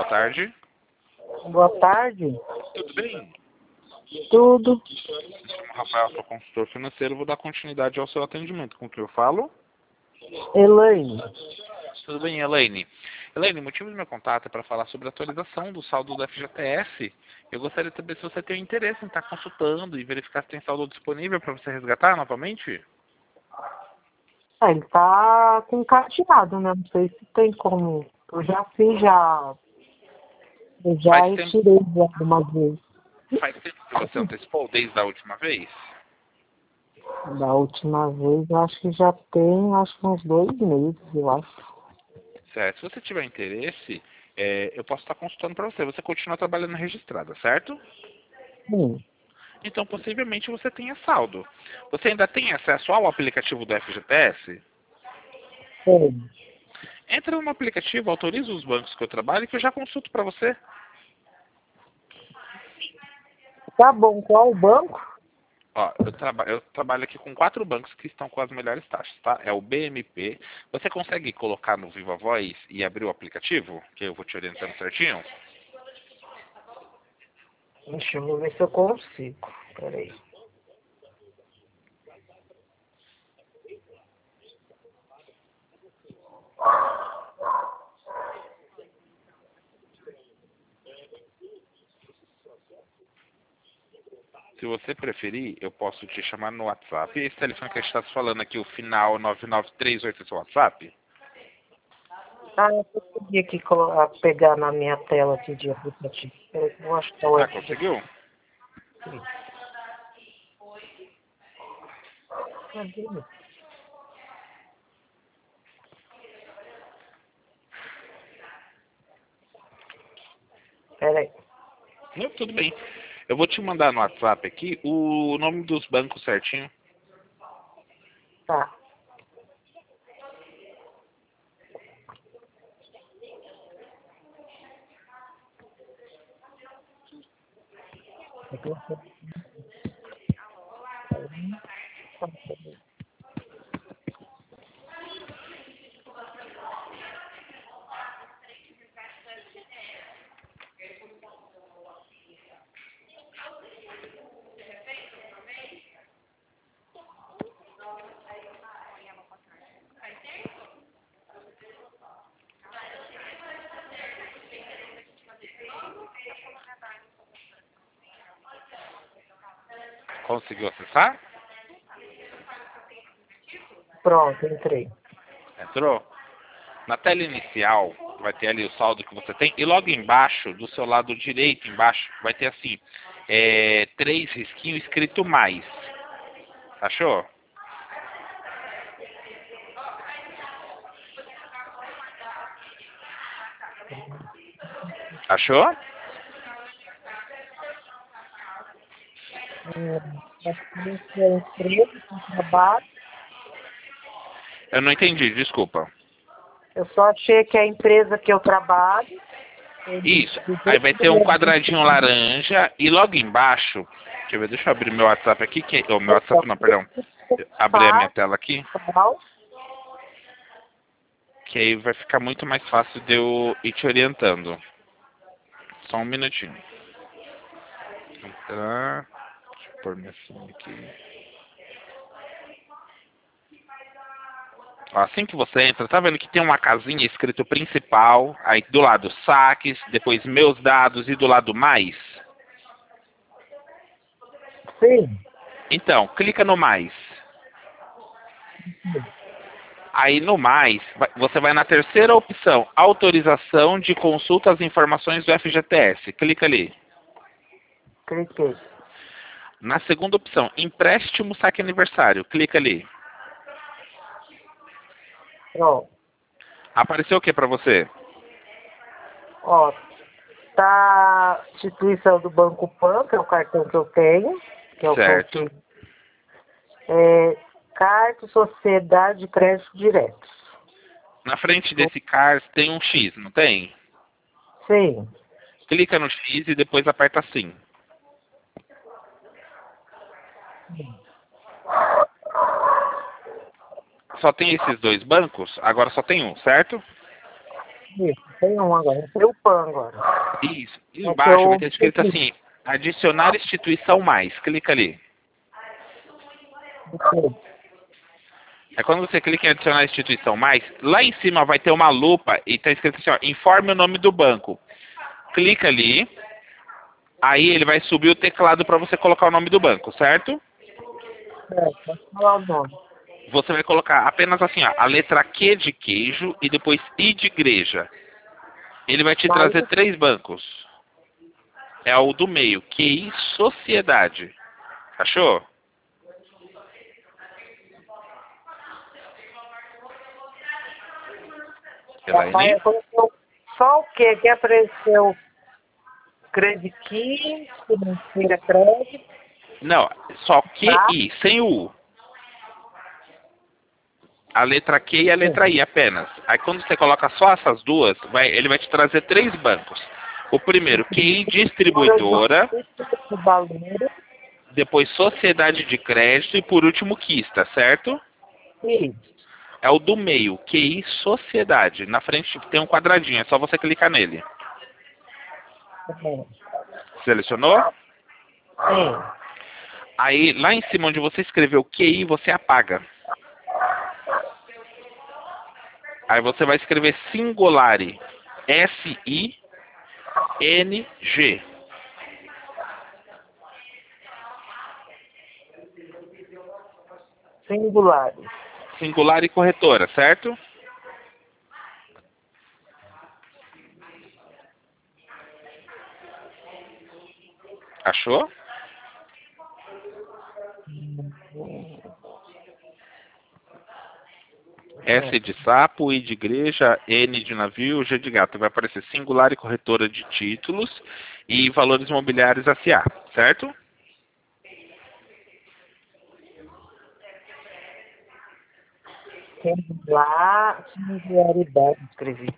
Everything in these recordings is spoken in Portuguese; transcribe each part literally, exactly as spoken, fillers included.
tarde. Boa tarde. Tudo bem? Tudo. Me chamo Rafael, sou consultor financeiro. Vou dar continuidade ao seu atendimento. Com quem eu falo? Elaine. Tudo bem, Elaine? Elaine, o motivo do meu contato é para falar sobre a atualização do saldo do F G T S. Eu gostaria de saber se você tem interesse em estar consultando e verificar se tem saldo disponível para você resgatar novamente. Ah, ele tá com cadeado, né? Não sei se tem como. Eu já fiz, já. Eu já Faz tempo, retirei já algumas vezes. faz tempo que você antecipou desde a última vez? Da última vez, eu acho que já tem, acho que uns dois meses, eu acho. Certo. Se você tiver interesse, é, eu posso estar consultando para você. Você continua trabalhando registrada, certo? Sim. Então, possivelmente, você tenha saldo. Você ainda tem acesso ao aplicativo do F G T S? Sim. Entra no aplicativo, autoriza os bancos que eu trabalho que eu já consulto para você. Tá bom, qual o banco? Ó, eu, traba eu trabalho aqui com quatro bancos que estão com as melhores taxas, tá? É o B M P. Você consegue colocar no Viva Voz e abrir o aplicativo? Que eu vou te orientando certinho. Deixa eu ver se eu consigo. Peraí. Se você preferir, eu posso te chamar no WhatsApp. Esse telefone que a gente está falando aqui, o final nove nove três oito, é seu WhatsApp? Ah, eu consegui aqui colo- ah, pegar na minha tela aqui de aplicativo. Peraí, que eu vou achar o Ah, F G T. conseguiu? Cadê? Peraí. Não, tudo bem. Eu vou te mandar no WhatsApp aqui o nome dos bancos certinho. Tá. Conseguiu acessar? Pronto, entrei. Entrou? Na tela inicial, vai ter ali o saldo que você tem. E logo embaixo, do seu lado direito, embaixo, vai ter assim, é, três risquinhos escrito mais. Achou? Achou? É, aqui é a empresa que eu trabalho. Eu não entendi, desculpa. Eu só achei que é a empresa que eu trabalho. Isso. Aí vai ter um quadradinho laranja e logo embaixo, deixa eu ver, deixa eu abrir meu WhatsApp aqui, que, oh, meu WhatsApp não, perdão. Abrir a minha tela aqui, que aí vai ficar muito mais fácil de eu ir te orientando. Só um minutinho. Entrar, deixa eu pôr minha senha aqui. Ó, assim que você entra, tá vendo que tem uma casinha escrito principal, aí do lado saques, depois meus dados e do lado mais? Sim. Então, clica no mais. Aí no mais, vai- você vai na terceira opção, autorização de consulta às informações do F G T S. Clica ali. Cliquei. Na segunda opção, empréstimo saque aniversário. Clica ali. Pronto. Apareceu o que para você? Ó, tá instituição do Banco Pan, que é o cartão que eu tenho, que é o que eu Certo. fiz. É, carta Sociedade de Crédito Direto. Na frente desse CARS tem um X, não tem? Sim. Clica no X e depois aperta sim. Só tem esses dois bancos? Agora só tem um, certo? Isso, tem um agora. Tem o P A N agora. Isso. É que Embaixo vai eu... ter escrito assim, adicionar instituição mais. Clica ali. É quando você clica em adicionar instituição mais, lá em cima vai ter uma lupa e está escrito assim, ó, informe o nome do banco. Clica ali, aí ele vai subir o teclado para você colocar o nome do banco, certo? É, pode falar o nome. Você vai colocar apenas assim, ó, a letra Q de queijo e depois I de igreja. Ele vai te Mas, trazer três bancos. É o do meio, Q I Sociedade. Achou? papai, Elaine? colocou só o que que apareceu? Credit Key, financeira crédito, Não, só tá? Q I, sem o U. A letra Q e a Sim. letra I apenas. Aí quando você coloca só essas duas, vai, ele vai te trazer três bancos. O primeiro, Q I Distribuidora, Valor, depois Sociedade de Crédito e por último Quista, certo? isso. É o do meio, Q I Sociedade. Na frente tem um quadradinho, é só você clicar nele. Sim. Selecionou? Sim. Aí lá em cima onde você escreveu Q I, você apaga. Aí você vai escrever Singulari. S I N G. Singulares. Singular e corretora, certo? Achou? S de sapo, I de igreja, N de navio, G de gato. Vai aparecer singular e corretora de títulos e valores imobiliários S A, certo? Singular, singularidade, escrevi.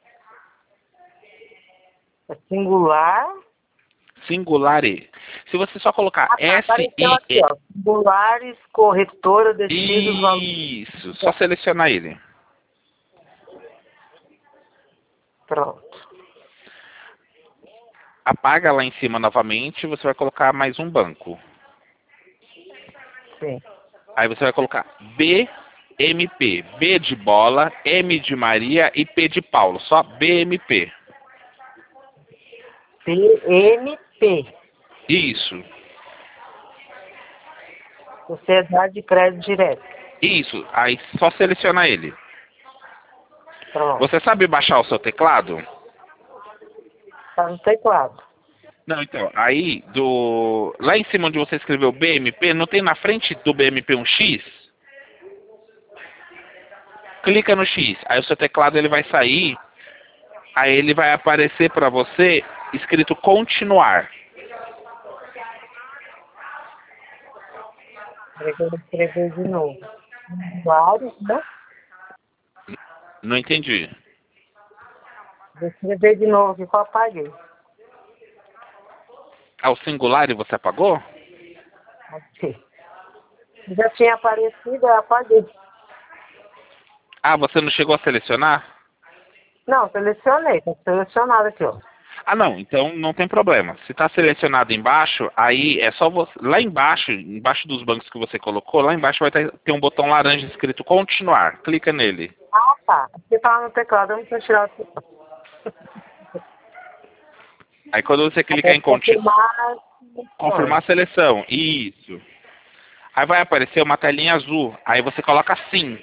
É singular. Singulare. Se você só colocar Ah, tá, S apareceu I aqui, E. ó. Singulares, corretora, descidos, valor. Isso, só selecionar ele. Pronto. Apaga lá em cima novamente, você vai colocar mais um banco. Sim. Aí você vai colocar B M P. B de bola, M de Maria e P de Paulo. Só B M P. P M P. Isso. Sociedade de Crédito Direto. Isso. Aí só selecionar ele. Pronto. Você sabe baixar o seu teclado? Tá no teclado. Não, então. Aí, do lá em cima onde você escreveu B M P, não tem na frente do B M P um X? Clica no X. Aí o seu teclado ele vai sair. Aí ele vai aparecer para você escrito continuar. Eu vou escrever de novo. Vários, né? Não entendi. Vou escrever de novo aqui que eu apaguei. Ah, o singular e você apagou? Aqui. Já tinha aparecido, eu apaguei. Ah, você não chegou a selecionar? Não, selecionei. Tá selecionado aqui, ó. Ah, não. Então não tem problema. Se está selecionado embaixo, aí é só você... Lá embaixo, embaixo dos bancos que você colocou, lá embaixo vai ter, ter um botão laranja escrito continuar. Clica nele. Ah, tá. Porque tava no teclado, eu não tinha tirado o teclado. Aí quando você clicar Até em continuar, confirmar. confirmar a seleção. Isso. Aí vai aparecer uma telinha azul. Aí você coloca sim.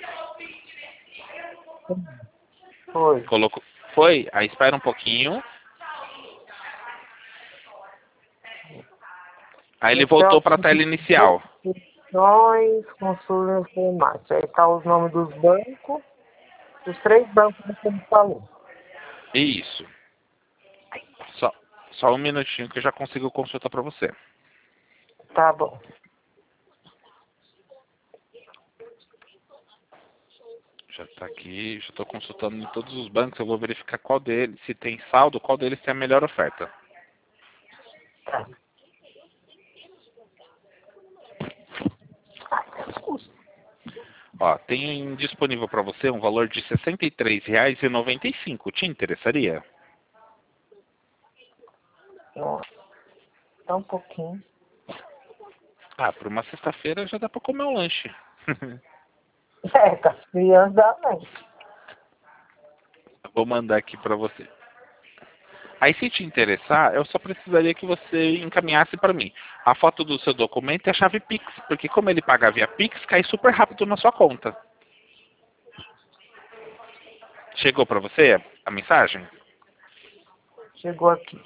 Foi. Colocou. Foi? Aí espera um pouquinho. Aí ele voltou para a tela inicial. Instituições, consulta informática. Aí tá os nomes dos bancos. Os três bancos que você me falou. Isso. Só, só um minutinho que eu já consigo consultar para você. Tá bom. Já está aqui, já estou consultando em todos os bancos. Eu vou verificar qual deles, se tem saldo, qual deles tem a melhor oferta. Tá. Ó, tem disponível para você um valor de sessenta e três reais e noventa e cinco. Te interessaria? Nossa, só um pouquinho. Ah, por uma sexta-feira já dá para comer um lanche. É, com as crianças dá mesmo. Vou mandar aqui para você. Aí, se te interessar, eu só precisaria que você encaminhasse para mim a foto do seu documento e a chave Pix, porque como ele paga via Pix, cai super rápido na sua conta. Chegou para você a mensagem? Chegou aqui.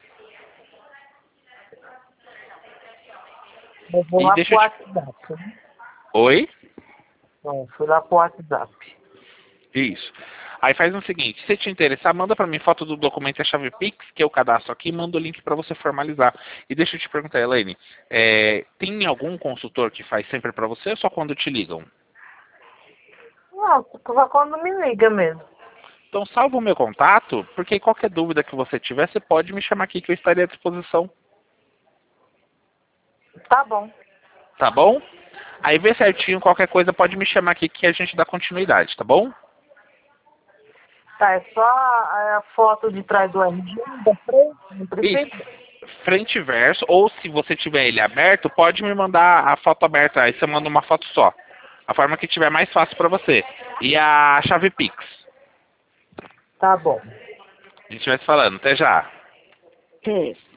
Eu vou E lá deixa pro eu te... WhatsApp. Né? Oi? É, fui lá pro WhatsApp. Isso. Aí faz o seguinte, se te interessar, manda para mim foto do documento e a chave Pix, que eu cadastro aqui, e mando o link para você formalizar. E deixa eu te perguntar, Elaine, é, tem algum consultor que faz sempre para você ou só quando te ligam? Não, só quando me liga mesmo. Então salva o meu contato, porque qualquer dúvida que você tiver, você pode me chamar aqui que eu estaria à disposição. Tá bom. Tá bom? Aí vê certinho, qualquer coisa pode me chamar aqui que a gente dá continuidade, tá bom? Tá, é só a, a foto de trás do R G, da frente, não precisa? Isso. Frente e verso, ou se você tiver ele aberto, pode me mandar a foto aberta, aí você manda uma foto só. A forma que tiver mais fácil para você. E a chave Pix. Tá bom. A gente vai se falando, até já. Isso.